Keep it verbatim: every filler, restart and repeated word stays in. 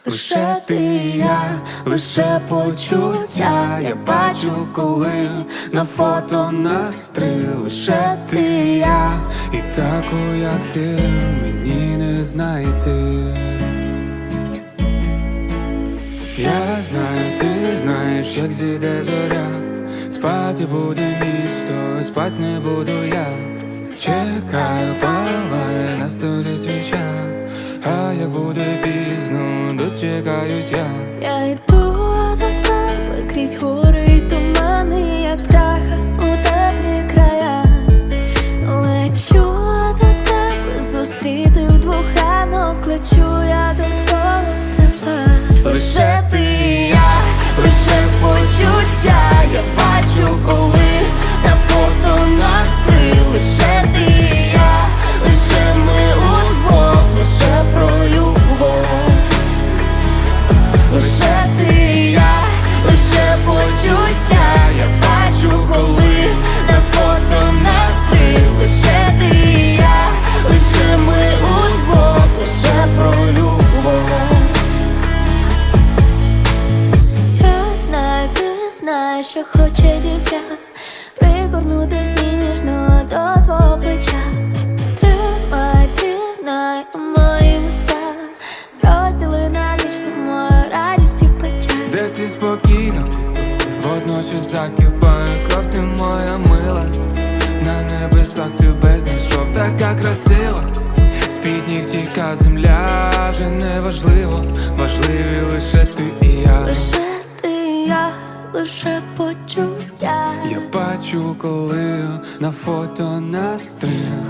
Лише ти і я, лише почуття. Я бачу, коли на фото нас три. Лише ти і я, і таку, як ти, мені не знайти. Я знаю, ти знаєш, як зійде зоря. Спати буде місто, спать не буду я. Чекаю, палає на столі свіча. А як буде пізно, дочекаюсь я. Я йду до тебе крізь гори й тумани, як птаха у теплі края. Лечу до тебе, зустріти вдвох ранок. Лечу я до твого тепла. Лише ти і я, лише почуття. Я бачу, коли на фото нас три. Лише ти і я, лише ми удвох, лише про любов. Лише ти і я, лише почуття. Я бачу, коли на фото нас три. Лише ти і я, лише ми удвох, лише про любов. Я знаю, ти знаєш, що хоче дівча. Пригорнутись ніжно до твого плеча. Тримай, пірнай у мої вуста. Розділи на ніч ту мою радість і печаль. Де ти спокійно, водночас закипає кров, ти моя мила. На небесах тебе знайшов, така красива. З-під ніг тіка земля, вже не важливо. Важливі лише ти і я. Лише ти і я, лише почуття. Я бачу, коли на фото нас три.